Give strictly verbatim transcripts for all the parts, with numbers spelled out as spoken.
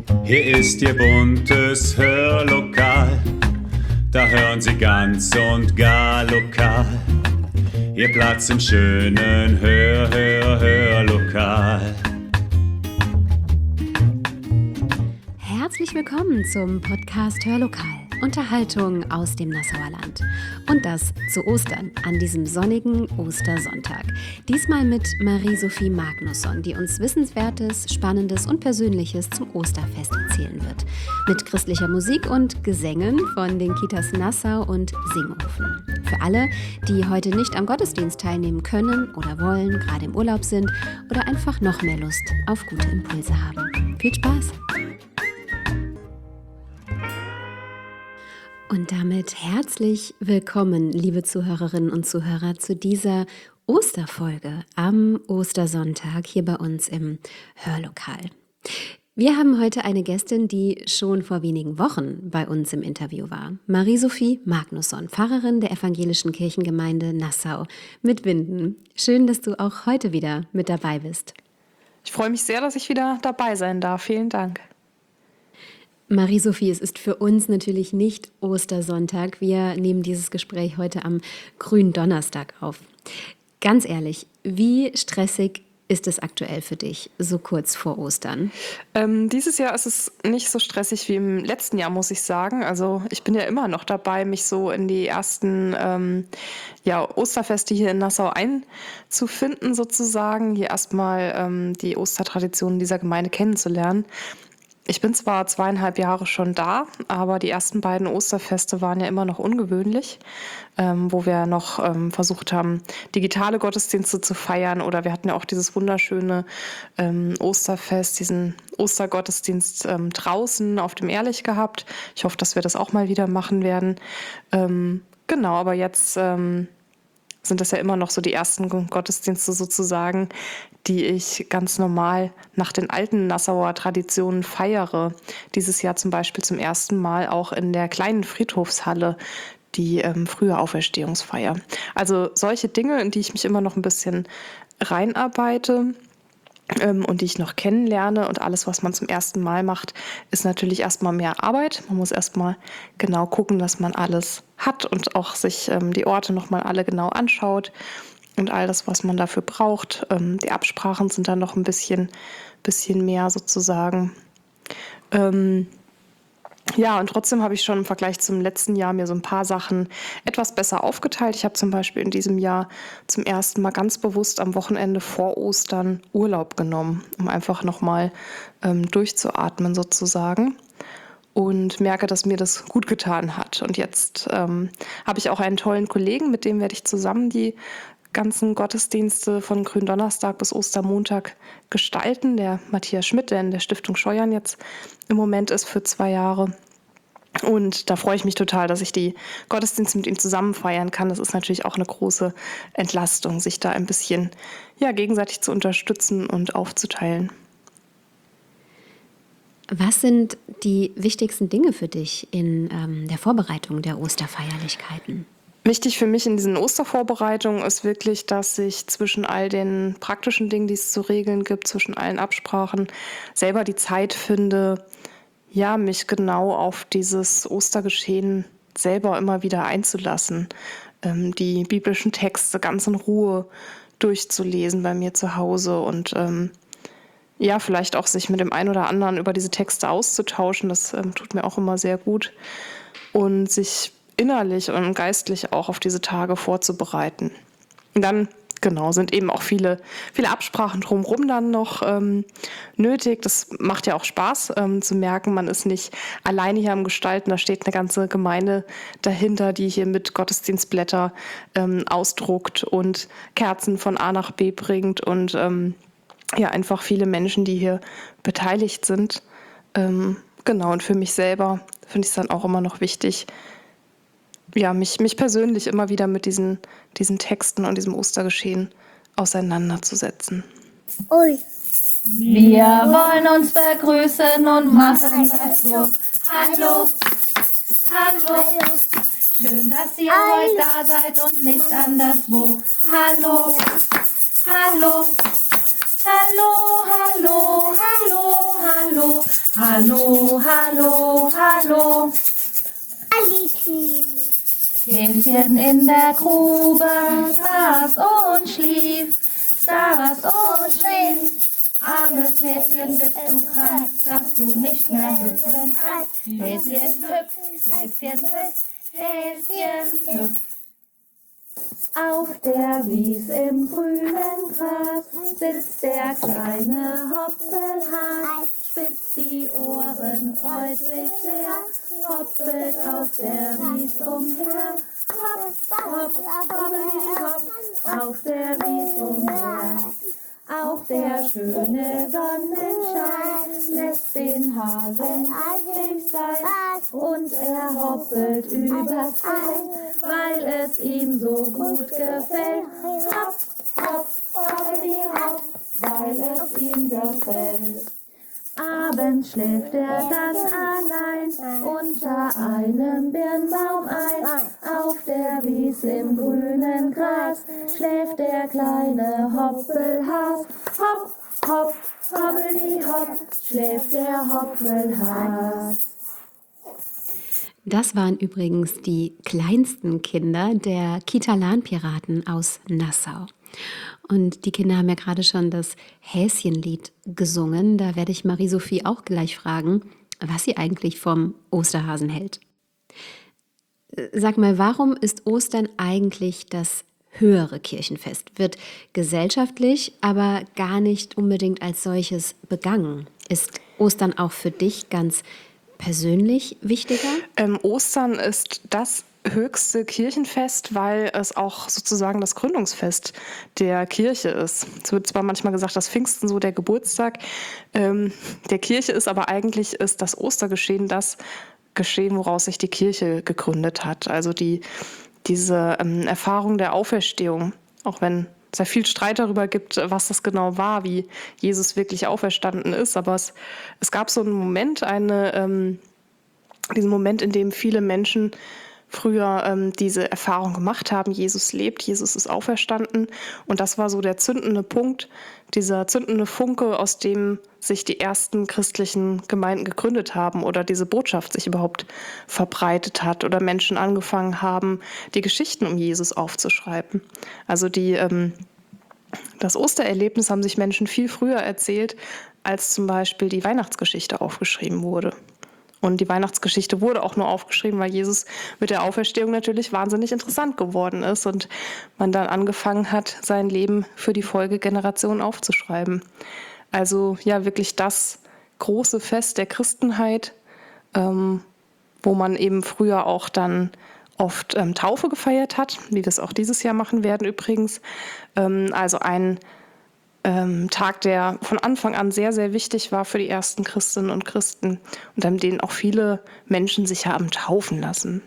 Hier ist Ihr buntes Hörlokal, da hören Sie ganz und gar lokal. Ihr Platz im schönen Hör, Hör, Hörlokal. Herzlich willkommen zum Podcast Hörlokal. Unterhaltung aus dem Nassauer Land. Und das zu Ostern, an diesem sonnigen Ostersonntag. Diesmal mit Marie-Sophie Magnusson, die uns Wissenswertes, Spannendes und Persönliches zum Osterfest erzählen wird. Mit christlicher Musik und Gesängen von den Kitas Nassau und Singhofen. Für alle, die heute nicht am Gottesdienst teilnehmen können oder wollen, gerade im Urlaub sind oder einfach noch mehr Lust auf gute Impulse haben. Viel Spaß! Und damit herzlich willkommen, liebe Zuhörerinnen und Zuhörer, zu dieser Osterfolge am Ostersonntag hier bei uns im Hörlokal. Wir haben heute eine Gästin, die schon vor wenigen Wochen bei uns im Interview war. Marie-Sophie Magnusson, Pfarrerin der Evangelischen Kirchengemeinde Nassau mit Winden. Schön, dass du auch heute wieder mit dabei bist. Ich freue mich sehr, dass ich wieder dabei sein darf. Vielen Dank. Marie-Sophie, es ist für uns natürlich nicht Ostersonntag. Wir nehmen dieses Gespräch heute am Gründonnerstag auf. Ganz ehrlich, wie stressig ist es aktuell für dich, so kurz vor Ostern? Ähm, dieses Jahr ist es nicht so stressig wie im letzten Jahr, muss ich sagen. Also ich bin ja immer noch dabei, mich so in die ersten ähm, ja, Osterfeste hier in Nassau einzufinden, sozusagen. Hier erstmal ähm, die Ostertraditionen dieser Gemeinde kennenzulernen. Ich bin zwar zweieinhalb Jahre schon da, aber die ersten beiden Osterfeste waren ja immer noch ungewöhnlich, ähm, wo wir noch ähm, versucht haben, digitale Gottesdienste zu feiern. Oder wir hatten ja auch dieses wunderschöne ähm, Osterfest, diesen Ostergottesdienst ähm, draußen auf dem Ehrlich gehabt. Ich hoffe, dass wir das auch mal wieder machen werden. Ähm, genau, aber jetzt ähm, sind das ja immer noch so die ersten Gottesdienste sozusagen, die ich ganz normal nach den alten Nassauer Traditionen feiere. Dieses Jahr zum Beispiel zum ersten Mal auch in der kleinen Friedhofshalle, die ähm, frühe Auferstehungsfeier. Also solche Dinge, in die ich mich immer noch ein bisschen reinarbeite ähm, und die ich noch kennenlerne. Und alles, was man zum ersten Mal macht, ist natürlich erstmal mehr Arbeit. Man muss erstmal genau gucken, dass man alles hat und auch sich ähm, die Orte nochmal alle genau anschaut. Und all das, was man dafür braucht. Ähm, die Absprachen sind dann noch ein bisschen, bisschen mehr sozusagen. Ähm, ja, und trotzdem habe ich schon im Vergleich zum letzten Jahr mir so ein paar Sachen etwas besser aufgeteilt. Ich habe zum Beispiel in diesem Jahr zum ersten Mal ganz bewusst am Wochenende vor Ostern Urlaub genommen, um einfach nochmal ähm, durchzuatmen sozusagen. Und merke, dass mir das gut getan hat. Und jetzt ähm, habe ich auch einen tollen Kollegen, mit dem werde ich zusammen die ganzen Gottesdienste von Gründonnerstag bis Ostermontag gestalten. Der Matthias Schmidt, der in der Stiftung Scheuern jetzt im Moment ist für zwei Jahre. Und da freue ich mich total, dass ich die Gottesdienste mit ihm zusammen feiern kann. Das ist natürlich auch eine große Entlastung, sich da ein bisschen ja, gegenseitig zu unterstützen und aufzuteilen. Was sind die wichtigsten Dinge für dich in ähm, der Vorbereitung der Osterfeierlichkeiten? Wichtig für mich in diesen Ostervorbereitungen ist wirklich, dass ich zwischen all den praktischen Dingen, die es zu regeln gibt, zwischen allen Absprachen, selber die Zeit finde, ja, mich genau auf dieses Ostergeschehen selber immer wieder einzulassen, ähm, die biblischen Texte ganz in Ruhe durchzulesen bei mir zu Hause und ähm, ja, vielleicht auch sich mit dem einen oder anderen über diese Texte auszutauschen. Das ähm, tut mir auch immer sehr gut. Und sich innerlich und geistlich auch auf diese Tage vorzubereiten. Und dann, genau, sind eben auch viele, viele Absprachen drumherum dann noch ähm, nötig. Das macht ja auch Spaß, ähm, zu merken, man ist nicht alleine hier am Gestalten. Da steht eine ganze Gemeinde dahinter, die hier mit Gottesdienstblätter ähm, ausdruckt und Kerzen von A nach B bringt und ähm, ja, einfach viele Menschen, die hier beteiligt sind. Ähm, genau, und für mich selber finde ich es dann auch immer noch wichtig, ja, mich, mich persönlich immer wieder mit diesen, diesen Texten und diesem Ostergeschehen auseinanderzusetzen. Ui. Wir wollen uns begrüßen und machen das so. Hallo, hallo, schön, dass ihr heute da seid und nicht anderswo. Hallo, hallo, hallo, hallo, hallo, hallo, Hallo, hallo, hallo. Häschen in der Grube saß und schlief, saß und schlief. Armes Häschen, bist du krank, dass du nicht mehr hüpfen kannst. Häschen hüpft, Häschen hüpft, Häschen hüpft. Auf der Wies im grünen Gras sitzt der kleine Hoppelhas, spitzt die Ohren, freut sich sehr, hoppelt auf der Wies umher. Hopp, hopp, hoppeli, hopp, auf der Wies umher. Auch der schöne Sonnenschein lässt den Hasen glücklich sein und er hoppelt übers Feld, weil es ihm so gut gefällt. Hopp, hopp, hoppeli, hopp, weil es ihm gefällt. Abends schläft er dann allein unter einem Birnbaum ein. Auf der Wies im grünen Gras schläft der kleine Hoppelhas. Hopp, hopp, hoppeli, hopp, schläft der Hoppelhas. Das waren übrigens die kleinsten Kinder der Kita-Lan-Piraten aus Nassau. Und die Kinder haben ja gerade schon das Häschenlied gesungen. Da werde ich Marie-Sophie auch gleich fragen, was sie eigentlich vom Osterhasen hält. Sag mal, warum ist Ostern eigentlich das höhere Kirchenfest? Wird gesellschaftlich, aber gar nicht unbedingt als solches begangen. Ist Ostern auch für dich ganz persönlich wichtiger? Ähm, Ostern ist das höchste Kirchenfest, weil es auch sozusagen das Gründungsfest der Kirche ist. Es wird zwar manchmal gesagt, dass Pfingsten so der Geburtstag ähm, der Kirche ist, aber eigentlich ist das Ostergeschehen das Geschehen, woraus sich die Kirche gegründet hat. Also die, diese ähm, Erfahrung der Auferstehung, auch wenn es ja viel Streit darüber gibt, was das genau war, wie Jesus wirklich auferstanden ist, aber es, es gab so einen Moment, eine, ähm, diesen Moment, in dem viele Menschen früher ähm, diese Erfahrung gemacht haben, Jesus lebt, Jesus ist auferstanden. Und das war so der zündende Punkt, dieser zündende Funke, aus dem sich die ersten christlichen Gemeinden gegründet haben oder diese Botschaft sich überhaupt verbreitet hat oder Menschen angefangen haben, die Geschichten um Jesus aufzuschreiben. Also die, ähm, das Ostererlebnis haben sich Menschen viel früher erzählt, als zum Beispiel die Weihnachtsgeschichte aufgeschrieben wurde. Und die Weihnachtsgeschichte wurde auch nur aufgeschrieben, weil Jesus mit der Auferstehung natürlich wahnsinnig interessant geworden ist und man dann angefangen hat, sein Leben für die Folgegeneration aufzuschreiben. Also ja, wirklich das große Fest der Christenheit, ähm, wo man eben früher auch dann oft ähm, Taufe gefeiert hat, wie wir es auch dieses Jahr machen werden übrigens. Ähm, also ein Ähm, Tag, der von Anfang an sehr, sehr wichtig war für die ersten Christinnen und Christen und an denen auch viele Menschen sich haben taufen lassen.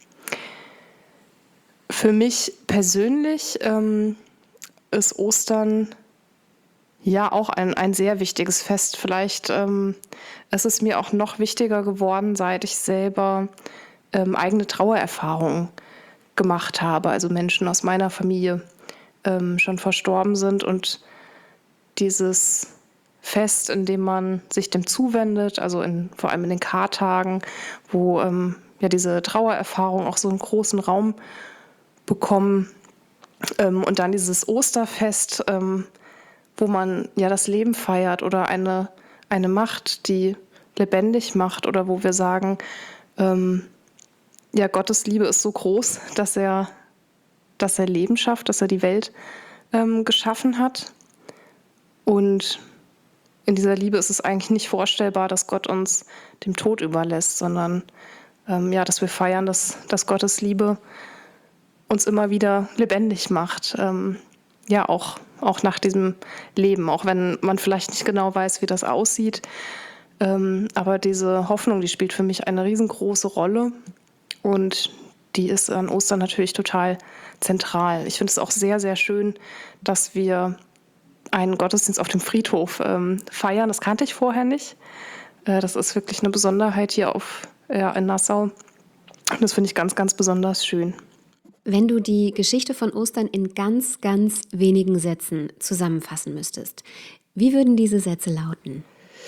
Für mich persönlich ähm, ist Ostern ja auch ein, ein sehr wichtiges Fest. Vielleicht ähm, ist es mir auch noch wichtiger geworden, seit ich selber ähm, eigene Trauererfahrungen gemacht habe, also Menschen aus meiner Familie ähm, schon verstorben sind und dieses Fest, in dem man sich dem zuwendet, also in, vor allem in den Kartagen, wo ähm, ja diese Trauererfahrungen auch so einen großen Raum bekommen. Ähm, und dann dieses Osterfest, ähm, wo man ja das Leben feiert oder eine, eine Macht, die lebendig macht oder wo wir sagen, ähm, ja, Gottes Liebe ist so groß, dass er, dass er Leben schafft, dass er die Welt ähm, geschaffen hat. Und in dieser Liebe ist es eigentlich nicht vorstellbar, dass Gott uns dem Tod überlässt, sondern ähm, ja, dass wir feiern, dass, dass Gottes Liebe uns immer wieder lebendig macht. Ähm, ja, auch, auch nach diesem Leben, auch wenn man vielleicht nicht genau weiß, wie das aussieht. Ähm, aber diese Hoffnung, die spielt für mich eine riesengroße Rolle und die ist an Ostern natürlich total zentral. Ich finde es auch sehr, sehr schön, dass wir einen Gottesdienst auf dem Friedhof ähm, feiern. Das kannte ich vorher nicht. Äh, das ist wirklich eine Besonderheit hier auf, ja, in Nassau. Und das finde ich ganz, ganz besonders schön. Wenn du die Geschichte von Ostern in ganz, ganz wenigen Sätzen zusammenfassen müsstest, wie würden diese Sätze lauten?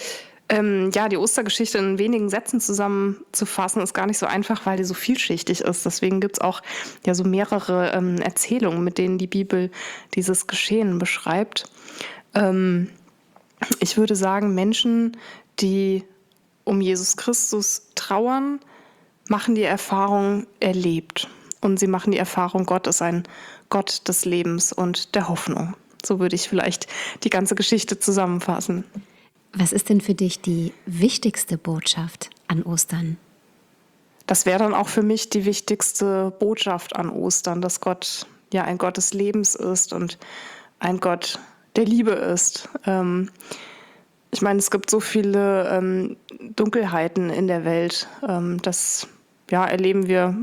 Ähm, ja, die Ostergeschichte in wenigen Sätzen zusammenzufassen, ist gar nicht so einfach, weil die so vielschichtig ist. Deswegen gibt es auch ja so mehrere ähm, Erzählungen, mit denen die Bibel dieses Geschehen beschreibt. Ähm, ich würde sagen, Menschen, die um Jesus Christus trauern, machen die Erfahrung, er lebt. Und sie machen die Erfahrung, Gott ist ein Gott des Lebens und der Hoffnung. So würde ich vielleicht die ganze Geschichte zusammenfassen. Was ist denn für dich die wichtigste Botschaft an Ostern? Das wäre dann auch für mich die wichtigste Botschaft an Ostern, dass Gott ja ein Gott des Lebens ist und ein Gott der Liebe ist. Ähm, ich meine, es gibt so viele ähm, Dunkelheiten in der Welt. Ähm, das ja, erleben wir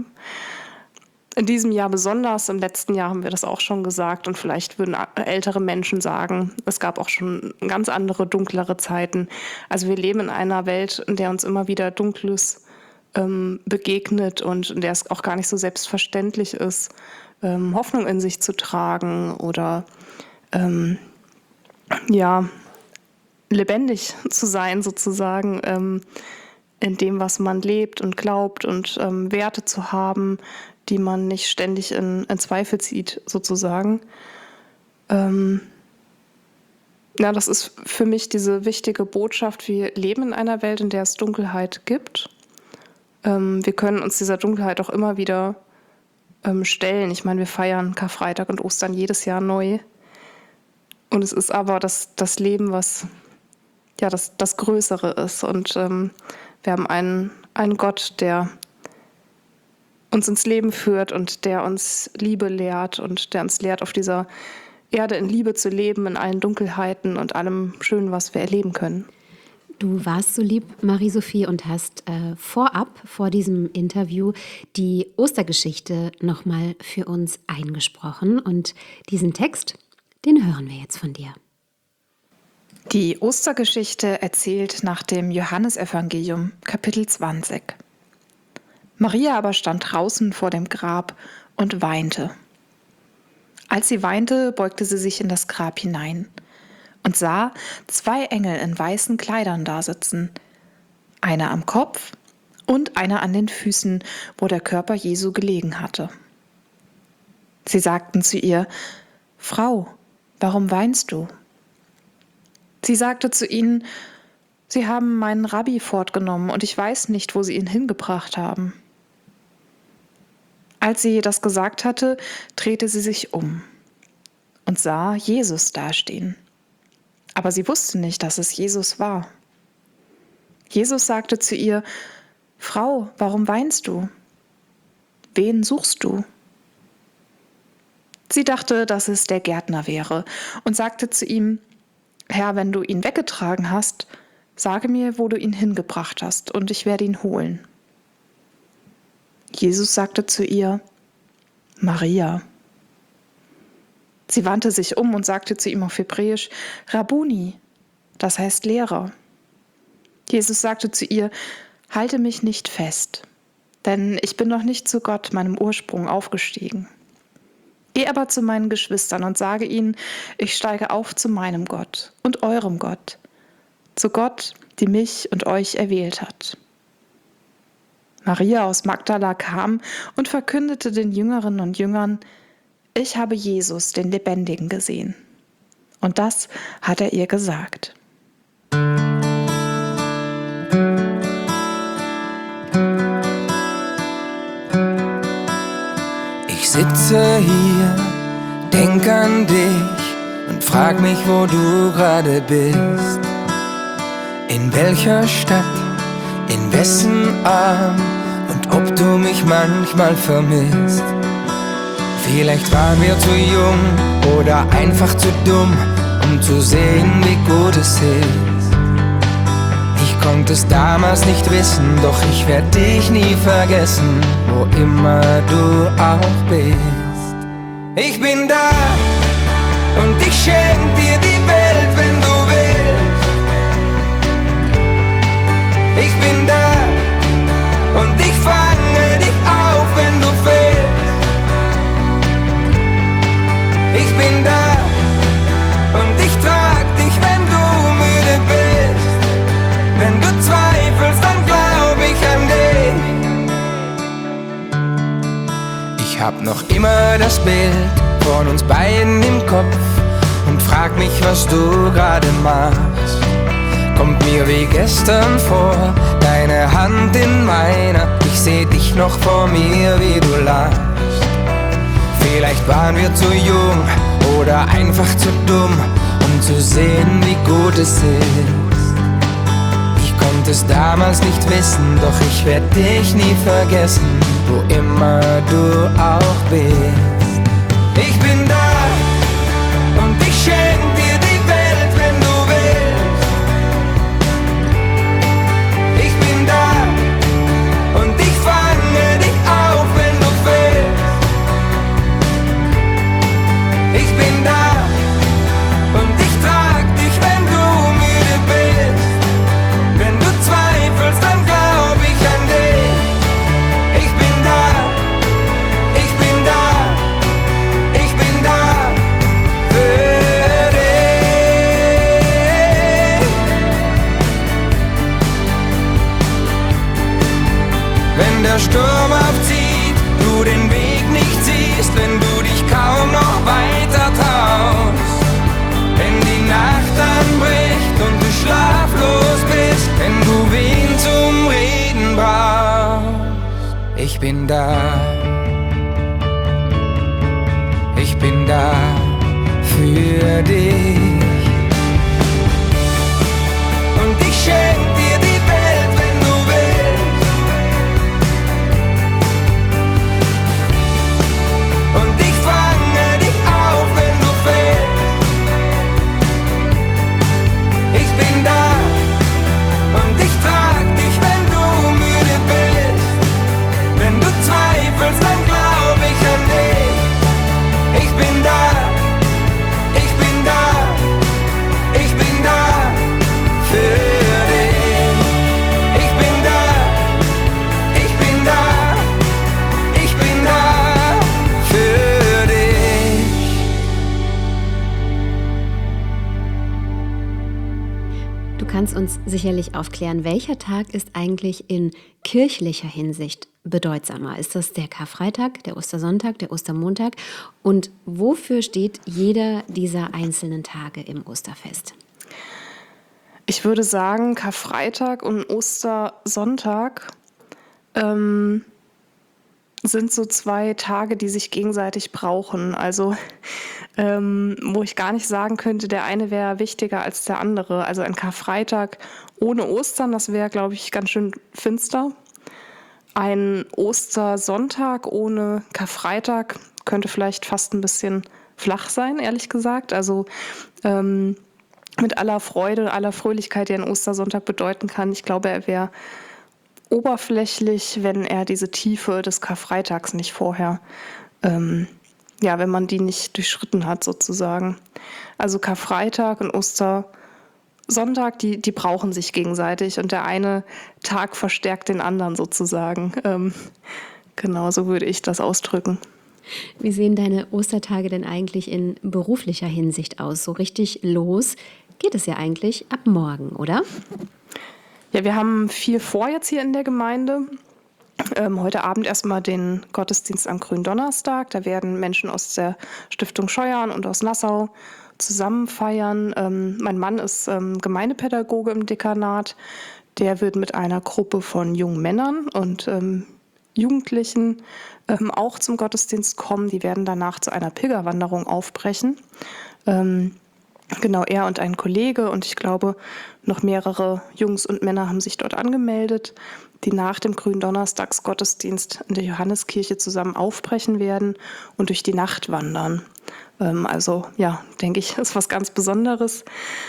in diesem Jahr besonders. Im letzten Jahr haben wir das auch schon gesagt. Und vielleicht würden ältere Menschen sagen, es gab auch schon ganz andere, dunklere Zeiten. Also wir leben in einer Welt, in der uns immer wieder Dunkles ähm, begegnet und in der es auch gar nicht so selbstverständlich ist, ähm, Hoffnung in sich zu tragen oder ähm, ja, lebendig zu sein sozusagen, ähm, in dem, was man lebt und glaubt und ähm, Werte zu haben, die man nicht ständig in, in Zweifel zieht, sozusagen. Ähm, ja, das ist für mich diese wichtige Botschaft. Wir leben in einer Welt, in der es Dunkelheit gibt. Ähm, wir können uns dieser Dunkelheit auch immer wieder ähm, stellen. Ich meine, wir feiern Karfreitag und Ostern jedes Jahr neu. Und es ist aber das, das Leben, was ja das, das Größere ist. Und ähm, wir haben einen, einen Gott, der uns ins Leben führt und der uns Liebe lehrt und der uns lehrt, auf dieser Erde in Liebe zu leben, in allen Dunkelheiten und allem Schönen, was wir erleben können. Du warst so lieb, Marie-Sophie, und hast äh, vorab, vor diesem Interview, die Ostergeschichte nochmal für uns eingesprochen. Und diesen Text, den hören wir jetzt von dir. Die Ostergeschichte erzählt nach dem Johannesevangelium, Kapitel zwanzig. Maria aber stand draußen vor dem Grab und weinte. Als sie weinte, beugte sie sich in das Grab hinein und sah zwei Engel in weißen Kleidern dasitzen, einer am Kopf und einer an den Füßen, wo der Körper Jesu gelegen hatte. Sie sagten zu ihr: Frau, warum weinst du? Sie sagte zu ihnen: Sie haben meinen Rabbi fortgenommen und ich weiß nicht, wo sie ihn hingebracht haben. Als sie das gesagt hatte, drehte sie sich um und sah Jesus dastehen. Aber sie wusste nicht, dass es Jesus war. Jesus sagte zu ihr: Frau, warum weinst du? Wen suchst du? Sie dachte, dass es der Gärtner wäre und sagte zu ihm: Herr, wenn du ihn weggetragen hast, sage mir, wo du ihn hingebracht hast, und ich werde ihn holen. Jesus sagte zu ihr: Maria. Sie wandte sich um und sagte zu ihm auf Hebräisch: Rabbuni, das heißt Lehrer. Jesus sagte zu ihr: Halte mich nicht fest, denn ich bin noch nicht zu Gott, meinem Ursprung, aufgestiegen. Geh aber zu meinen Geschwistern und sage ihnen, ich steige auf zu meinem Gott und eurem Gott, zu Gott, die mich und euch erwählt hat. Maria aus Magdala kam und verkündete den Jüngerinnen und Jüngern: Ich habe Jesus, den Lebendigen, gesehen. Und das hat er ihr gesagt. Ich sitze hier, denk an dich und frag mich, wo du gerade bist. In welcher Stadt, in wessen Arm und ob du mich manchmal vermisst. Vielleicht waren wir zu jung oder einfach zu dumm, um zu sehen, wie gut es ist. Ich konnte es damals nicht wissen, doch ich werd dich nie vergessen, wo immer du auch bist. Ich bin da und ich schenk dir die Welt, wenn du willst. Ich bin da und ich fange dich auf, wenn du fehlst. Ich bin da und ich trag dich, wenn du müde bist. Hab noch immer das Bild von uns beiden im Kopf und frag mich, was du gerade machst. Kommt mir wie gestern vor, deine Hand in meiner. Ich seh dich noch vor mir, wie du lachst. Vielleicht waren wir zu jung oder einfach zu dumm, um zu sehen, wie gut es ist. Ich konnte es damals nicht wissen, doch ich werd dich nie vergessen, wo immer du auch bist. Ich bin da und ich schenk dir die Welt, wenn du willst. Ich bin da und ich fange dich auf, wenn du fällst. Ich bin da und ich trag dich, wenn du müde bist. Wenn du zweifelst, dann glaub ich an dich. Ich bin da, ich bin da, ich bin da für dich. Wenn der Sturm aufzieht, du den Weg nicht siehst, wenn du dich kaum noch weiter traust, wenn die Nacht anbricht und du schlaflos bist, wenn du wen zum Reden brauchst. Ich bin da, ich bin da für dich. Und ich schenk dir die Welt, wenn du willst. Und ich fange dich auf, wenn du fällst. Ich bin da und ich trag dich, wenn du müde bist. Wenn du zweifelst, dann glaub ich an dich. Ich bin da, ich bin da, ich bin da für dich. Ich bin da, ich bin da, ich bin da für dich. Du kannst uns sicherlich aufklären, welcher Tag ist eigentlich in kirchlicher Hinsicht bedeutsamer? Ist das der Karfreitag, der Ostersonntag, der Ostermontag? Und wofür steht jeder dieser einzelnen Tage im Osterfest? Ich würde sagen, Karfreitag und Ostersonntag ähm, sind so zwei Tage, die sich gegenseitig brauchen. Also ähm, wo ich gar nicht sagen könnte, der eine wäre wichtiger als der andere. Also ein Karfreitag ohne Ostern, das wäre, glaube ich, ganz schön finster. Ein Ostersonntag ohne Karfreitag könnte vielleicht fast ein bisschen flach sein, ehrlich gesagt. Also ähm, mit aller Freude, aller Fröhlichkeit, die ein Ostersonntag bedeuten kann. Ich glaube, er wäre oberflächlich, wenn er diese Tiefe des Karfreitags nicht vorher, ähm, ja, wenn man die nicht durchschritten hat sozusagen. Also Karfreitag und Ostersonntag, die, die brauchen sich gegenseitig und der eine Tag verstärkt den anderen sozusagen. Ähm, genau, so würde ich das ausdrücken. Wie sehen deine Ostertage denn eigentlich in beruflicher Hinsicht aus? So richtig los geht es ja eigentlich ab morgen, oder? Ja, wir haben viel vor jetzt hier in der Gemeinde. Ähm, heute Abend erstmal den Gottesdienst am Gründonnerstag. Da werden Menschen aus der Stiftung Scheuern und aus Nassau zusammen feiern. Ähm, mein Mann ist ähm, Gemeindepädagoge im Dekanat. Der wird mit einer Gruppe von jungen Männern und ähm, Jugendlichen ähm, auch zum Gottesdienst kommen. Die werden danach zu einer Pilgerwanderung aufbrechen. Ähm, Genau, er und ein Kollege und ich glaube, noch mehrere Jungs und Männer haben sich dort angemeldet, die nach dem Gründonnerstagsgottesdienst in der Johanneskirche zusammen aufbrechen werden und durch die Nacht wandern. Ähm, also ja, denke ich, ist was ganz Besonderes.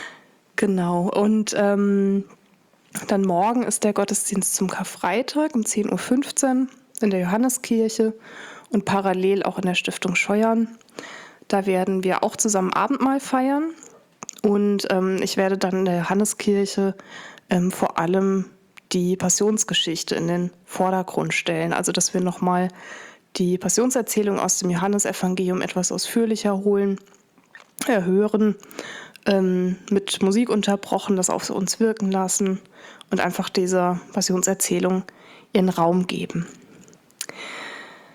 Genau, und ähm, dann morgen ist der Gottesdienst zum Karfreitag um zehn Uhr fünfzehn in der Johanneskirche und parallel auch in der Stiftung Scheuern. Da werden wir auch zusammen Abendmahl feiern. Und ähm, ich werde dann in der Johanneskirche ähm, vor allem die Passionsgeschichte in den Vordergrund stellen. Also dass wir nochmal die Passionserzählung aus dem Johannesevangelium etwas ausführlicher holen, äh, hören, ähm, mit Musik unterbrochen, das auf uns wirken lassen und einfach dieser Passionserzählung ihren Raum geben.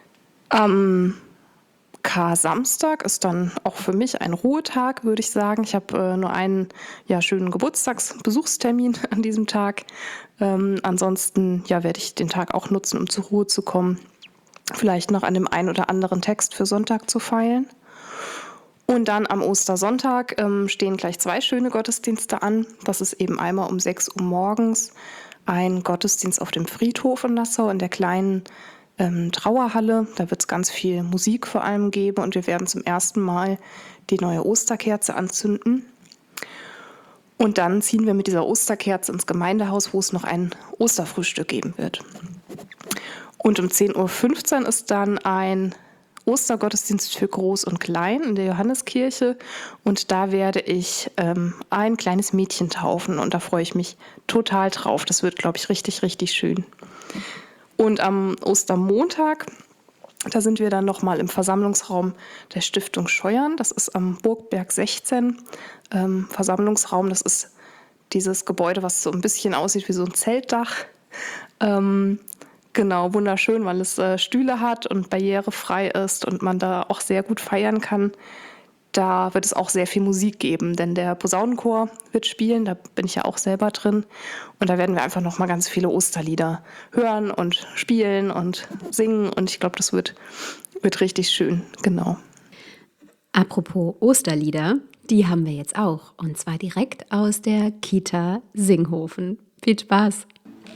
Am Kar-Samstag ist dann auch für mich ein Ruhetag, würde ich sagen. Ich habe äh, nur einen ja, schönen Geburtstagsbesuchstermin an diesem Tag. Ähm, ansonsten ja, werde ich den Tag auch nutzen, um zur Ruhe zu kommen. Vielleicht noch an dem einen oder anderen Text für Sonntag zu feilen. Und dann am Ostersonntag ähm, stehen gleich zwei schöne Gottesdienste an. Das ist eben einmal um sechs Uhr morgens ein Gottesdienst auf dem Friedhof in Nassau in der kleinen ähm, Trauerhalle. Da wird es ganz viel Musik vor allem geben und wir werden zum ersten Mal die neue Osterkerze anzünden. Und dann ziehen wir mit dieser Osterkerze ins Gemeindehaus, wo es noch ein Osterfrühstück geben wird. Und um zehn Uhr fünfzehn ist dann ein Ostergottesdienst für Groß und Klein in der Johanneskirche. Und da werde ich ähm, ein kleines Mädchen taufen. Und da freue ich mich total drauf. Das wird, glaube ich, richtig, richtig schön. Und am Ostermontag, da sind wir dann nochmal im Versammlungsraum der Stiftung Scheuern. Das ist am Burgberg sechzehn. Ähm, Versammlungsraum, das ist dieses Gebäude, was so ein bisschen aussieht wie so ein Zeltdach. Ähm, Genau, wunderschön, weil es äh, Stühle hat und barrierefrei ist und man da auch sehr gut feiern kann. Da wird es auch sehr viel Musik geben, denn der Posaunenchor wird spielen, da bin ich ja auch selber drin. Und da werden wir einfach nochmal ganz viele Osterlieder hören und spielen und singen. Und ich glaube, das wird, wird richtig schön, genau. Apropos Osterlieder, die haben wir jetzt auch. Und zwar direkt aus der Kita Singhofen. Viel Spaß!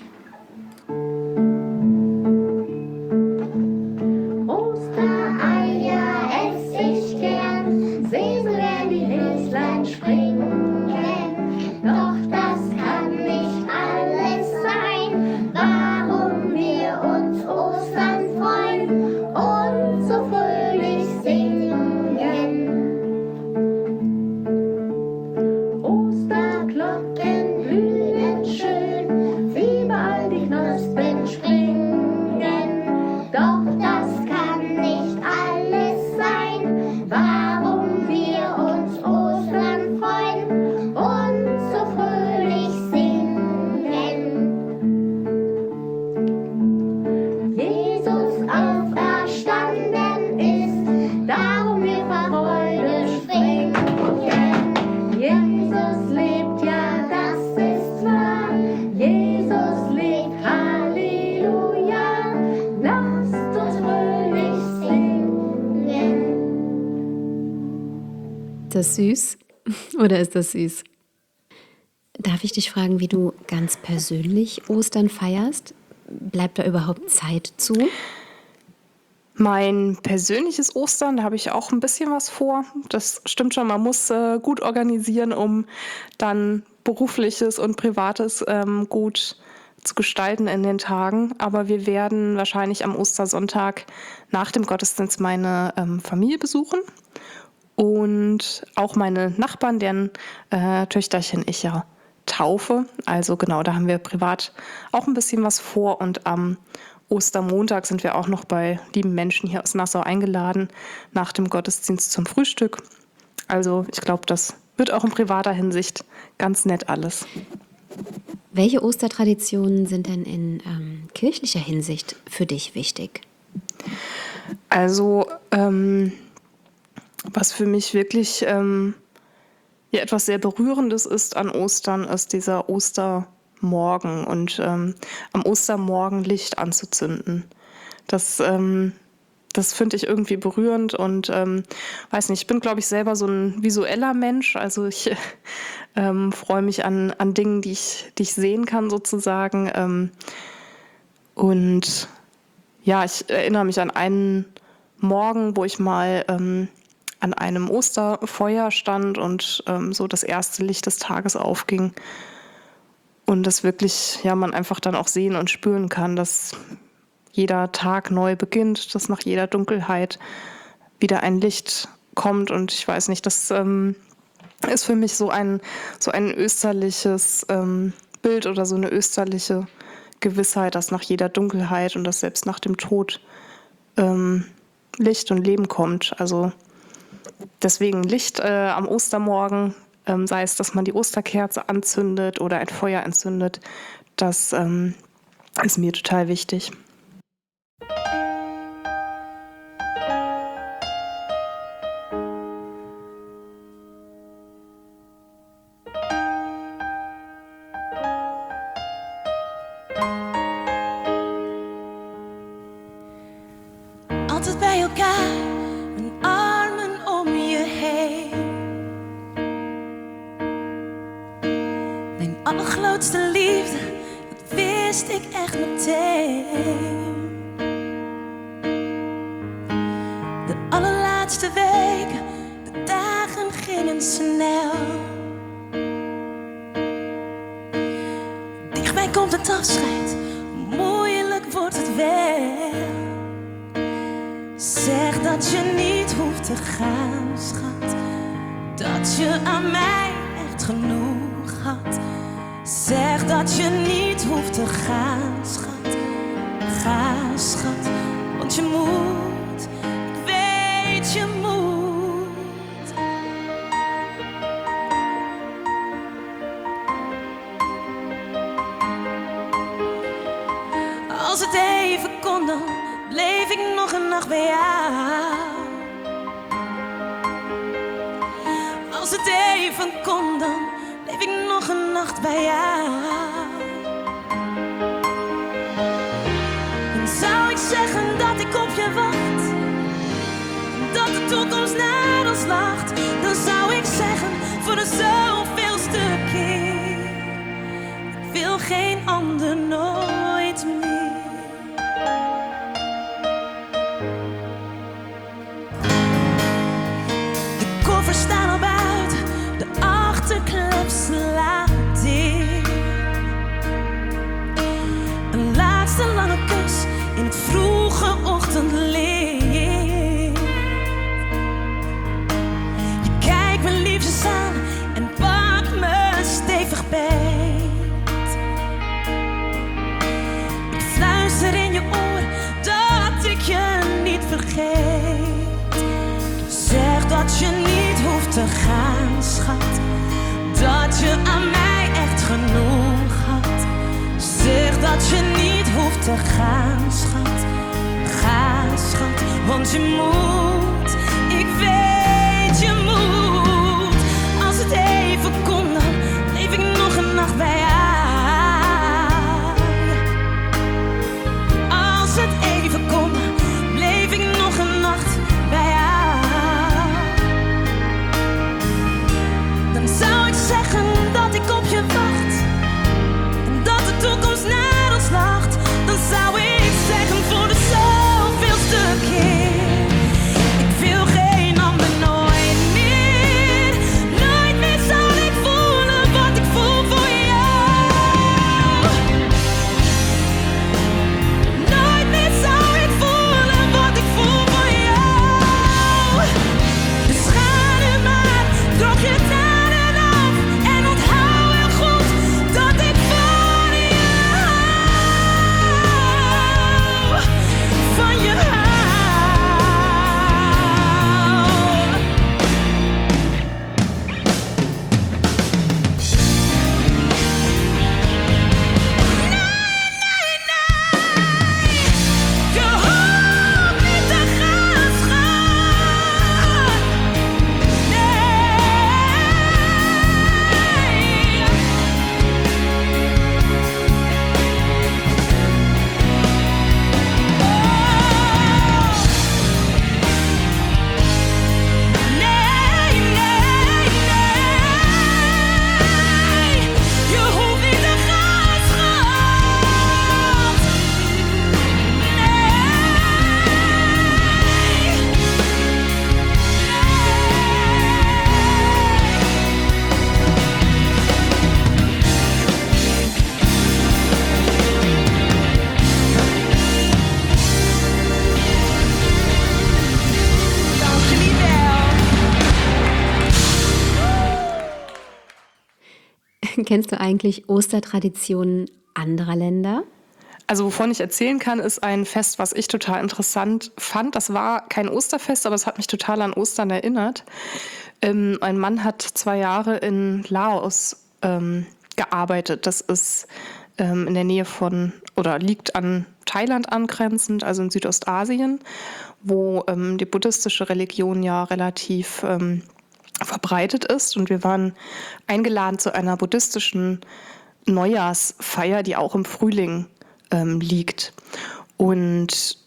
Ist das süß oder ist das süß? Darf ich dich fragen, wie du ganz persönlich Ostern feierst? Bleibt da überhaupt Zeit zu? Mein persönliches Ostern, da habe ich auch ein bisschen was vor. Das stimmt schon, man muss äh, gut organisieren, um dann berufliches und privates ähm, gut zu gestalten in den Tagen. Aber wir werden wahrscheinlich am Ostersonntag nach dem Gottesdienst meine ähm, Familie besuchen. Und auch meine Nachbarn, deren äh, Töchterchen ich ja taufe. Also genau, da haben wir privat auch ein bisschen was vor. Und am Ostermontag sind wir auch noch bei lieben Menschen hier aus Nassau eingeladen nach dem Gottesdienst zum Frühstück. Also ich glaube, das wird auch in privater Hinsicht ganz nett alles. Welche Ostertraditionen sind denn in ähm, kirchlicher Hinsicht für dich wichtig? Also ähm, was für mich wirklich ähm, ja, etwas sehr Berührendes ist an Ostern, ist dieser Ostermorgen und ähm, am Ostermorgen Licht anzuzünden. Das, ähm, das finde ich irgendwie berührend und ähm, weiß nicht, ich bin, glaube ich, selber so ein visueller Mensch. Also ich ähm, freue mich an, an Dingen, die ich, die ich sehen kann sozusagen. Ähm, und ja, ich erinnere mich an einen Morgen, wo ich mal ähm, an einem Osterfeuer stand und ähm, so das erste Licht des Tages aufging und das wirklich, ja, man einfach dann auch sehen und spüren kann, dass jeder Tag neu beginnt, dass nach jeder Dunkelheit wieder ein Licht kommt und ich weiß nicht, das ähm, ist für mich so ein, so ein österliches ähm, Bild oder so eine österliche Gewissheit, dass nach jeder Dunkelheit und dass selbst nach dem Tod ähm, Licht und Leben kommt. Also deswegen Licht äh, am Ostermorgen, ähm, sei es, dass man die Osterkerze anzündet oder ein Feuer entzündet, das ähm, ist mir total wichtig. elkaar, mijn armen om je heen. Mijn allergrootste liefde, dat wist ik echt meteen. De allerlaatste weken, de dagen gingen snel. Dichtbij komt het afscheid, moeilijk wordt het wel. Zeg dat je niet hoeft te gaan, schat. Dat je aan mij echt genoeg had. Zeg dat je niet hoeft te gaan, schat. Ga, schat, want je moet. Ik weet je moet. Als het even kon, dan bleef ik nog een nacht bij jou. Als het even kon, dan bleef ik nog een nacht bij jou. Dan zou ik zeggen dat ik op je wacht, dat de toekomst naar ons lacht. Dan zou ik zeggen voor de zoveelste keer, ik wil geen ander nooit meer. We staan al buiten, de achterklep slaat dicht. Een laatste lange kus in het vroege ochtendlicht. Je kijkt me liefjes aan en pakt me stevig beet. Ik fluister in je oor dat ik je niet vergeet. Zeg dat je niet hoeft te gaan, schat. Dat je aan mij echt genoeg had. Zeg dat je niet hoeft te gaan, schat. Ga, schat, want je moet. Ik weet je moet. Als het even kon, dan bleef ik nog een nacht bij jou. Als het even kon, bleef ik nog een nacht bij jou. Dan zou ik zeggen dat ik op je wacht en dat de toekomst naar ons lacht. Dan zou ik zeggen voor de zoveelste keer, ik wil geen ander nooit meer. Nooit meer zal ik voelen wat ik voel voor jou. Nooit meer zal ik voelen wat ik voel voor jou. Dus ga nu maar, droog je tranen. Kennst du eigentlich Ostertraditionen anderer Länder? Also wovon ich erzählen kann, ist ein Fest, was ich total interessant fand. Das war kein Osterfest, aber es hat mich total an Ostern erinnert. Ähm, ein Mann hat zwei Jahre in Laos ähm, gearbeitet. Das ist ähm, in der Nähe von oder liegt an Thailand angrenzend, also in Südostasien, wo ähm, die buddhistische Religion ja relativ ähm, verbreitet ist. Und wir waren eingeladen zu einer buddhistischen Neujahrsfeier, die auch im Frühling ähm, liegt. Und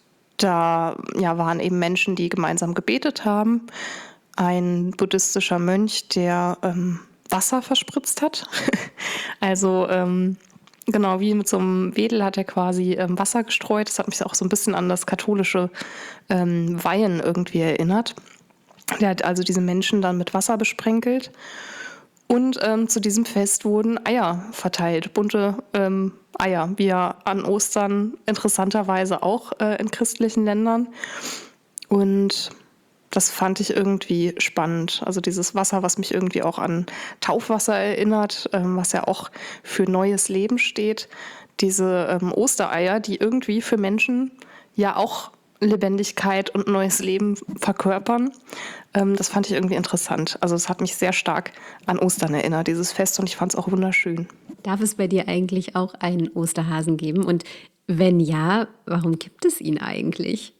da ja, waren eben Menschen, die gemeinsam gebetet haben. Ein buddhistischer Mönch, der ähm, Wasser verspritzt hat. also ähm, genau wie mit so einem Wedel hat er quasi ähm, Wasser gestreut. Das hat mich auch so ein bisschen an das katholische ähm, Weihen irgendwie erinnert. Der hat also diese Menschen dann mit Wasser besprenkelt. Und ähm, zu diesem Fest wurden Eier verteilt, bunte ähm, Eier, wie ja an Ostern interessanterweise auch äh, in christlichen Ländern. Und das fand ich irgendwie spannend. Also dieses Wasser, was mich irgendwie auch an Taufwasser erinnert, ähm, was ja auch für neues Leben steht. Diese ähm, Ostereier, die irgendwie für Menschen ja auch Lebendigkeit und neues Leben verkörpern. Ähm, das fand ich irgendwie interessant. Also es hat mich sehr stark an Ostern erinnert, dieses Fest, und ich fand es auch wunderschön. Darf es bei dir eigentlich auch einen Osterhasen geben? Und wenn ja, warum gibt es ihn eigentlich?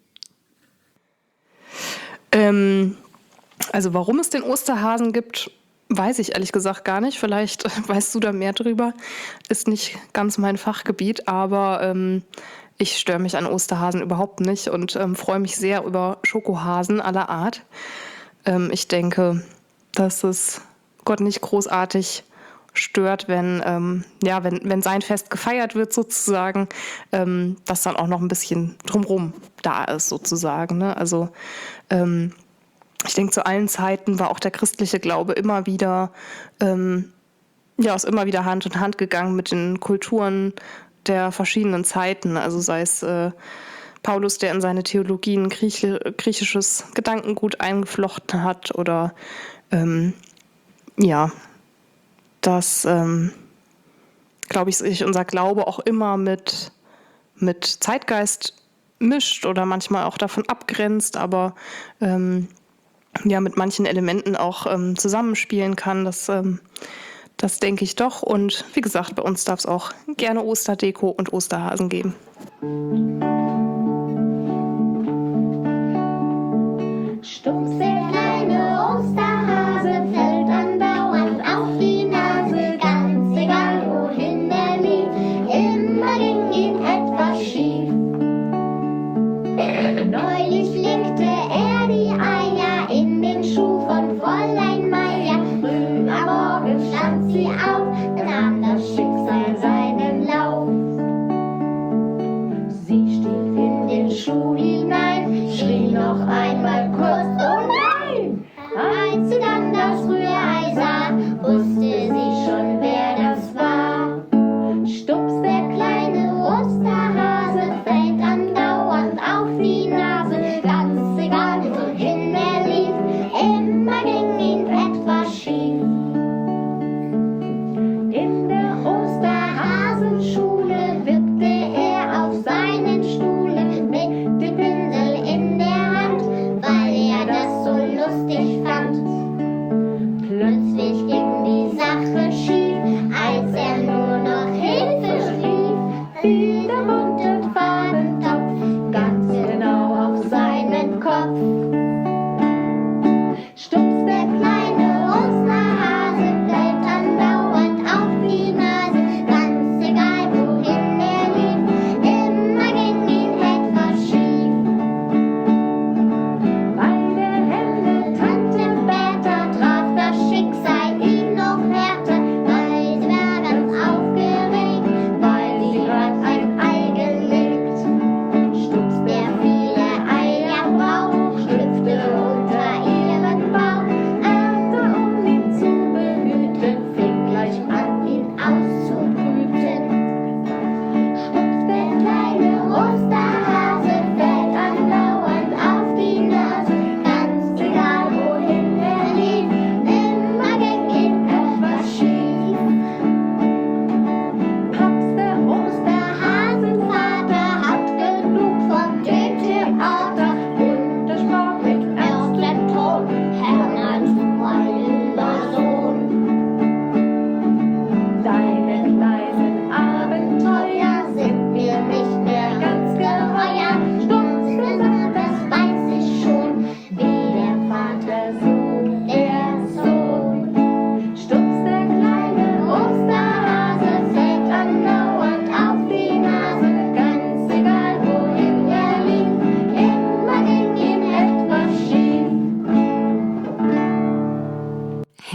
Ähm, also warum es den Osterhasen gibt, weiß ich ehrlich gesagt gar nicht. Vielleicht weißt du da mehr drüber. Ist nicht ganz mein Fachgebiet, aber ähm, ich störe mich an Osterhasen überhaupt nicht und ähm, freue mich sehr über Schokohasen aller Art. Ähm, ich denke, dass es Gott nicht großartig stört, wenn, ähm, ja, wenn, wenn sein Fest gefeiert wird sozusagen, ähm, dass dann auch noch ein bisschen drumherum da ist sozusagen. Ne? Also ähm, ich denke, zu allen Zeiten war auch der christliche Glaube immer wieder, ähm, ja, ist immer wieder Hand in Hand gegangen mit den Kulturen der verschiedenen Zeiten. Also sei es äh, Paulus, der in seine Theologien Grieche, griechisches Gedankengut eingeflochten hat, oder ähm, ja, dass, ähm, glaube ich, sich unser Glaube auch immer mit, mit Zeitgeist mischt oder manchmal auch davon abgrenzt, aber ähm, ja, mit manchen Elementen auch ähm, zusammenspielen kann. Das, ähm, das denke ich doch. Und wie gesagt, bei uns darf es auch gerne Osterdeko und Osterhasen geben. Stumpf, der kleine Osterhase fällt andauernd auf die Nase, ganz egal wohin er lief, immer ging ihm etwas schief. Neulich legte er die Eier in den Schuh von Fräulein Meier. Früh am Morgen stand sie auf, nahm das Schicksal seinen Lauf. Sie stieg in den Schuh hinein, schrie noch einmal kurz, oh nein! Als sie dann das Rührei sah, wusste sie schon, wer das war. Stups, der kleine Osterhase, fällt andauernd auf die Nase, ganz egal wohin er lief, immer ging ihm etwas schief. In der Osterhasenschule wippte er auf seinen Stuhle mit dem Pinsel in der Hand, weil er das so lustig fand. Plötzlich ging die Sache schief, als er nur noch Hilfe rief. Fiel der bunte Fadentopf ganz genau auf seinen Kopf. Stups, der kleine Osterhase, fällt andauernd auf die Nase, ganz egal wohin er lief, immer ging ihm etwas schief. Bei der Henne Tante Bertha traf das Schicksal ihn noch härter, weil sie war ganz aufgeregt, weil sie grad ein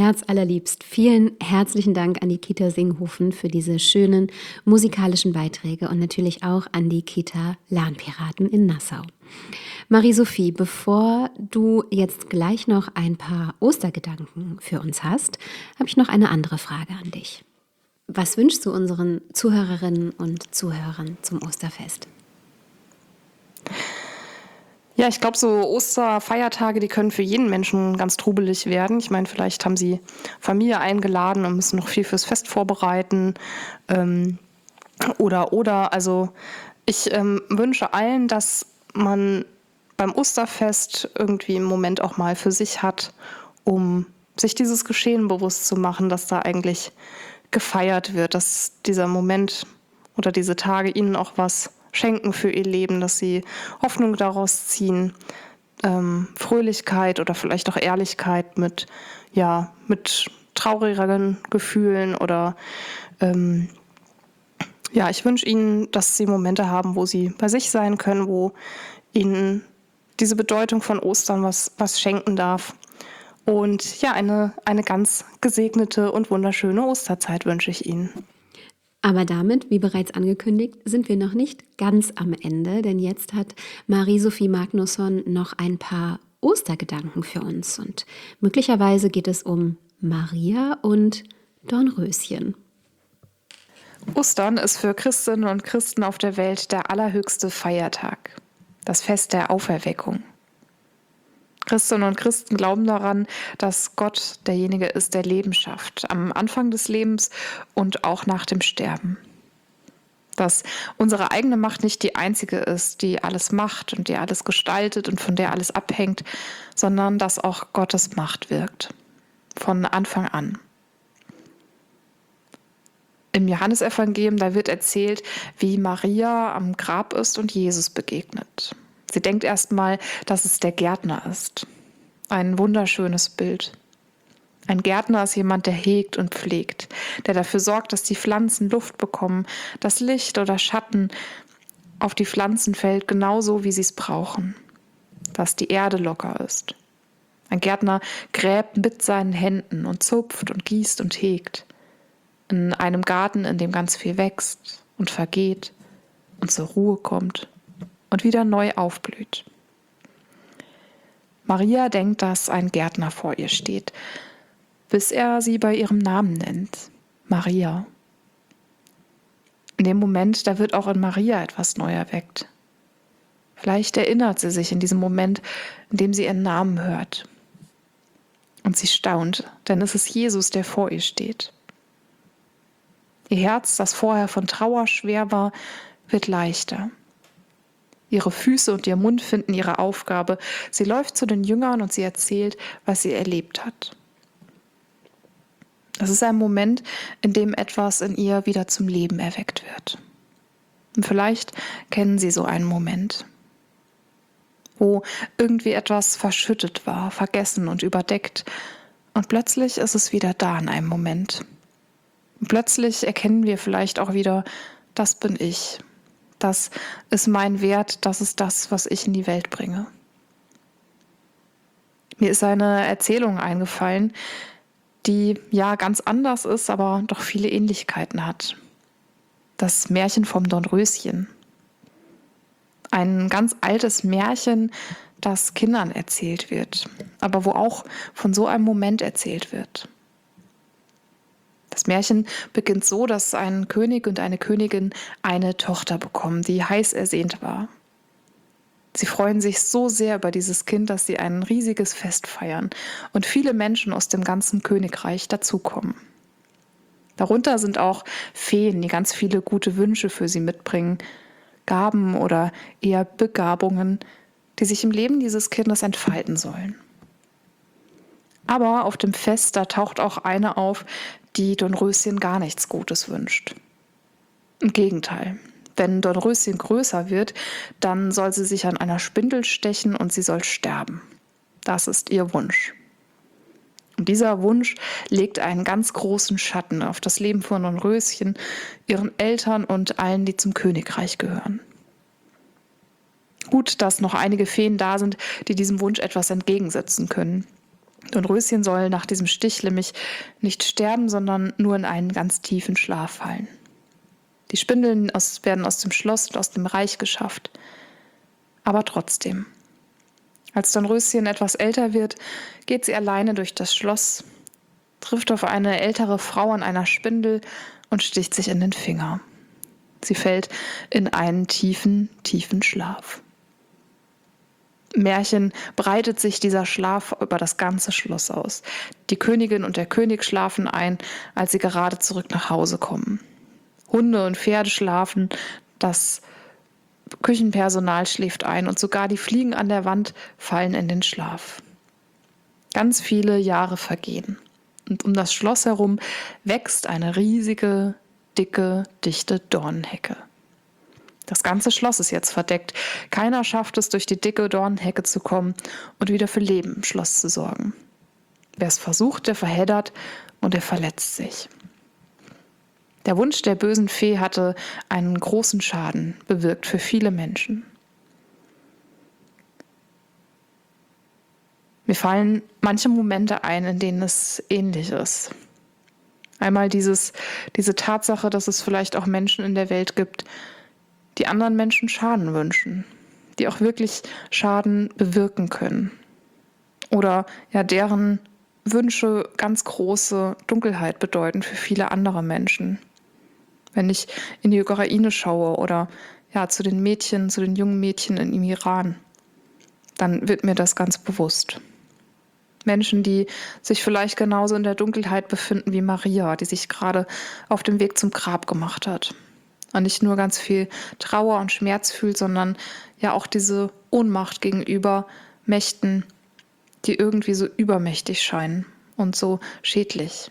herzallerliebst. Vielen herzlichen Dank an die Kita Singhofen für diese schönen musikalischen Beiträge und natürlich auch an die Kita Lernpiraten in Nassau. Marie-Sophie, bevor du jetzt gleich noch ein paar Ostergedanken für uns hast, habe ich noch eine andere Frage an dich. Was wünschst du unseren Zuhörerinnen und Zuhörern zum Osterfest? Ja, ich glaube, so Osterfeiertage, die können für jeden Menschen ganz trubelig werden. Ich meine, vielleicht haben sie Familie eingeladen und müssen noch viel fürs Fest vorbereiten. Ähm, oder, oder, also ich ähm, wünsche allen, dass man beim Osterfest irgendwie einen Moment auch mal für sich hat, um sich dieses Geschehen bewusst zu machen, dass da eigentlich gefeiert wird, dass dieser Moment oder diese Tage ihnen auch was schenken für ihr Leben, dass sie Hoffnung daraus ziehen, ähm, Fröhlichkeit oder vielleicht auch Ehrlichkeit mit, ja, mit traurigeren Gefühlen oder ähm, ja, ich wünsche ihnen, dass sie Momente haben, wo sie bei sich sein können, wo ihnen diese Bedeutung von Ostern was, was schenken darf. Und ja, eine, eine ganz gesegnete und wunderschöne Osterzeit wünsche ich Ihnen. Aber damit, wie bereits angekündigt, sind wir noch nicht ganz am Ende, denn jetzt hat Marie-Sophie Magnusson noch ein paar Ostergedanken für uns. Und möglicherweise geht es um Maria und Dornröschen. Ostern ist für Christinnen und Christen auf der Welt der allerhöchste Feiertag, das Fest der Auferweckung. Christinnen und Christen glauben daran, dass Gott derjenige ist, der Leben schafft, am Anfang des Lebens und auch nach dem Sterben. Dass unsere eigene Macht nicht die einzige ist, die alles macht und die alles gestaltet und von der alles abhängt, sondern dass auch Gottes Macht wirkt, von Anfang an. Im Johannesevangelium, da wird erzählt, wie Maria am Grab ist und Jesus begegnet. Sie denkt erstmal, dass es der Gärtner ist. Ein wunderschönes Bild. Ein Gärtner ist jemand, der hegt und pflegt, der dafür sorgt, dass die Pflanzen Luft bekommen, dass Licht oder Schatten auf die Pflanzen fällt, genauso wie sie es brauchen, dass die Erde locker ist. Ein Gärtner gräbt mit seinen Händen und zupft und gießt und hegt. In einem Garten, in dem ganz viel wächst und vergeht und zur Ruhe kommt und wieder neu aufblüht. Maria denkt, dass ein Gärtner vor ihr steht, bis er sie bei ihrem Namen nennt, Maria. In dem Moment, da wird auch in Maria etwas neu erweckt. Vielleicht erinnert sie sich in diesem Moment, in dem sie ihren Namen hört. Und sie staunt, denn es ist Jesus, der vor ihr steht. Ihr Herz, das vorher von Trauer schwer war, wird leichter. Ihre Füße und ihr Mund finden ihre Aufgabe. Sie läuft zu den Jüngern und sie erzählt, was sie erlebt hat. Das ist ein Moment, in dem etwas in ihr wieder zum Leben erweckt wird. Und vielleicht kennen Sie so einen Moment, wo irgendwie etwas verschüttet war, vergessen und überdeckt. Und plötzlich ist es wieder da in einem Moment. Und plötzlich erkennen wir vielleicht auch wieder, das bin ich. Das ist mein Wert, das ist das, was ich in die Welt bringe. Mir ist eine Erzählung eingefallen, die ja ganz anders ist, aber doch viele Ähnlichkeiten hat. Das Märchen vom Dornröschen. Ein ganz altes Märchen, das Kindern erzählt wird, aber wo auch von so einem Moment erzählt wird. Das Märchen beginnt so, dass ein König und eine Königin eine Tochter bekommen, die heiß ersehnt war. Sie freuen sich so sehr über dieses Kind, dass sie ein riesiges Fest feiern und viele Menschen aus dem ganzen Königreich dazukommen. Darunter sind auch Feen, die ganz viele gute Wünsche für sie mitbringen, Gaben oder eher Begabungen, die sich im Leben dieses Kindes entfalten sollen. Aber auf dem Fest, da taucht auch eine auf, die Dornröschen gar nichts Gutes wünscht. Im Gegenteil, wenn Dornröschen größer wird, dann soll sie sich an einer Spindel stechen und sie soll sterben. Das ist ihr Wunsch. Und dieser Wunsch legt einen ganz großen Schatten auf das Leben von Dornröschen, ihren Eltern und allen, die zum Königreich gehören. Gut, dass noch einige Feen da sind, die diesem Wunsch etwas entgegensetzen können. Dornröschen soll nach diesem Stich nämlich nicht sterben, sondern nur in einen ganz tiefen Schlaf fallen. Die Spindeln aus, werden aus dem Schloss und aus dem Reich geschafft. Aber trotzdem. Als Dornröschen etwas älter wird, geht sie alleine durch das Schloss, trifft auf eine ältere Frau an einer Spindel und sticht sich in den Finger. Sie fällt in einen tiefen, tiefen Schlaf. Im Märchen breitet sich dieser Schlaf über das ganze Schloss aus. Die Königin und der König schlafen ein, als sie gerade zurück nach Hause kommen. Hunde und Pferde schlafen, das Küchenpersonal schläft ein und sogar die Fliegen an der Wand fallen in den Schlaf. Ganz viele Jahre vergehen und um das Schloss herum wächst eine riesige, dicke, dichte Dornenhecke. Das ganze Schloss ist jetzt verdeckt. Keiner schafft es, durch die dicke Dornenhecke zu kommen und wieder für Leben im Schloss zu sorgen. Wer es versucht, der verheddert und er verletzt sich. Der Wunsch der bösen Fee hatte einen großen Schaden bewirkt für viele Menschen. Mir fallen manche Momente ein, in denen es ähnlich ist. Einmal dieses, diese Tatsache, dass es vielleicht auch Menschen in der Welt gibt, die anderen Menschen Schaden wünschen, die auch wirklich Schaden bewirken können. Oder ja, deren Wünsche ganz große Dunkelheit bedeuten für viele andere Menschen. Wenn ich in die Ukraine schaue oder ja, zu den Mädchen, zu den jungen Mädchen im Iran, dann wird mir das ganz bewusst. Menschen, die sich vielleicht genauso in der Dunkelheit befinden wie Maria, die sich gerade auf dem Weg zum Grab gemacht hat. Und nicht nur ganz viel Trauer und Schmerz fühlt, sondern ja auch diese Ohnmacht gegenüber Mächten, die irgendwie so übermächtig scheinen und so schädlich.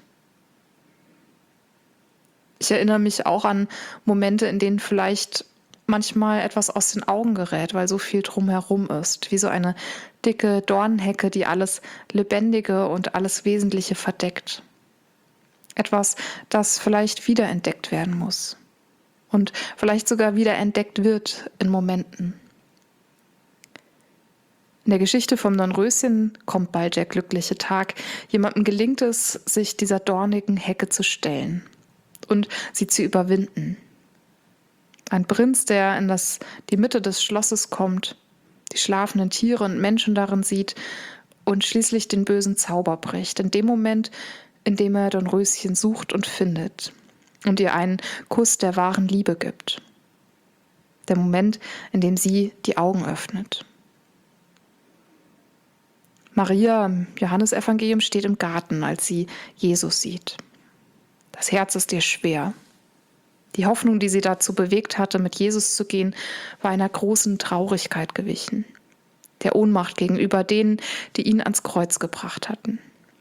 Ich erinnere mich auch an Momente, in denen vielleicht manchmal etwas aus den Augen gerät, weil so viel drumherum ist, wie so eine dicke Dornenhecke, die alles Lebendige und alles Wesentliche verdeckt. Etwas, das vielleicht wiederentdeckt werden muss. Und vielleicht sogar wieder entdeckt wird in Momenten. In der Geschichte vom Dornröschen kommt bald der glückliche Tag. Jemandem gelingt es, sich dieser dornigen Hecke zu stellen und sie zu überwinden. Ein Prinz, der in das, die Mitte des Schlosses kommt, die schlafenden Tiere und Menschen darin sieht und schließlich den bösen Zauber bricht. In dem Moment, in dem er Dornröschen sucht und findet und ihr einen Kuss der wahren Liebe gibt. Der Moment, in dem sie die Augen öffnet. Maria im Johannesevangelium steht im Garten, als sie Jesus sieht. Das Herz ist ihr schwer. Die Hoffnung, die sie dazu bewegt hatte, mit Jesus zu gehen, war einer großen Traurigkeit gewichen. Der Ohnmacht gegenüber denen, die ihn ans Kreuz gebracht hatten.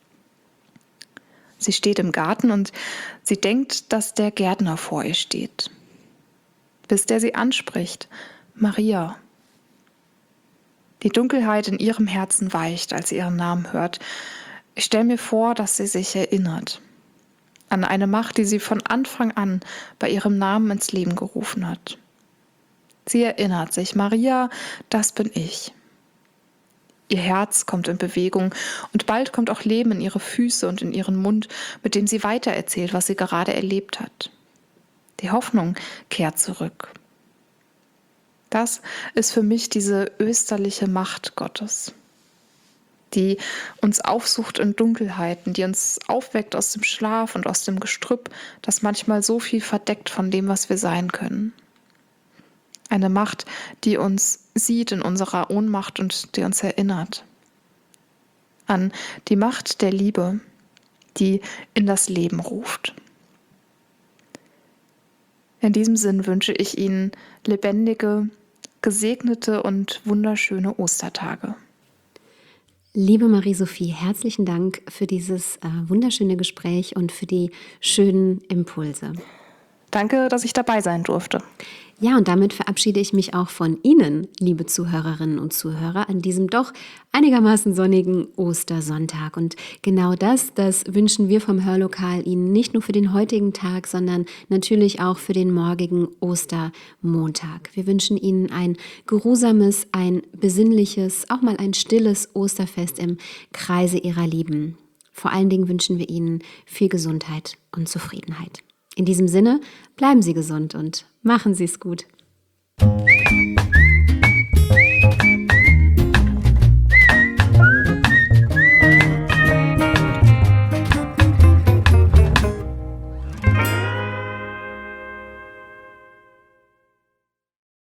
Sie steht im Garten und sie denkt, dass der Gärtner vor ihr steht. Bis der sie anspricht, Maria. Die Dunkelheit in ihrem Herzen weicht, als sie ihren Namen hört. Ich stelle mir vor, dass sie sich erinnert an eine Macht, die sie von Anfang an bei ihrem Namen ins Leben gerufen hat. Sie erinnert sich, Maria, das bin ich. Ihr Herz kommt in Bewegung und bald kommt auch Leben in ihre Füße und in ihren Mund, mit dem sie weitererzählt, was sie gerade erlebt hat. Die Hoffnung kehrt zurück. Das ist für mich diese österliche Macht Gottes, die uns aufsucht in Dunkelheiten, die uns aufweckt aus dem Schlaf und aus dem Gestrüpp, das manchmal so viel verdeckt von dem, was wir sein können. Eine Macht, die uns sieht in unserer Ohnmacht und die uns erinnert an die Macht der Liebe, die in das Leben ruft. In diesem Sinn wünsche ich Ihnen lebendige, gesegnete und wunderschöne Ostertage. Liebe Marie-Sophie, herzlichen Dank für dieses äh, wunderschöne Gespräch und für die schönen Impulse. Danke, dass ich dabei sein durfte. Ja, und damit verabschiede ich mich auch von Ihnen, liebe Zuhörerinnen und Zuhörer, an diesem doch einigermaßen sonnigen Ostersonntag. Und genau das, das wünschen wir vom Hörlokal Ihnen nicht nur für den heutigen Tag, sondern natürlich auch für den morgigen Ostermontag. Wir wünschen Ihnen ein geruhsames, ein besinnliches, auch mal ein stilles Osterfest im Kreise Ihrer Lieben. Vor allen Dingen wünschen wir Ihnen viel Gesundheit und Zufriedenheit. In diesem Sinne, bleiben Sie gesund und machen Sie es gut.